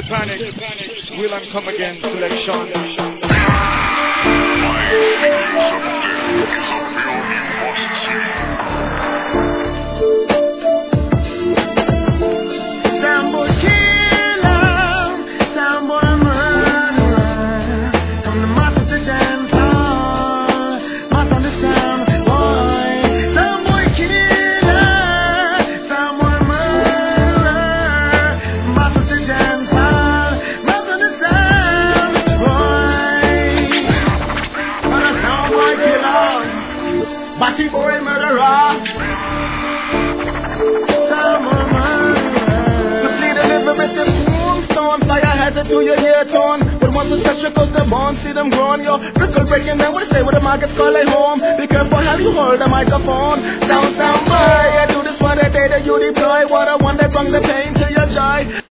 Panic, Will and Come Again selection. Batty boy murderer, someone murderer. To plead the liberated tombstone, fly your head to your ear tone. But once the special cause the bond, see them growing, yo. Trickle breaking them, what they say with the markets call it home. Be careful how you hold the microphone. Sound boy, I do this for the day that you deploy. What I want that bring the pain to your joy.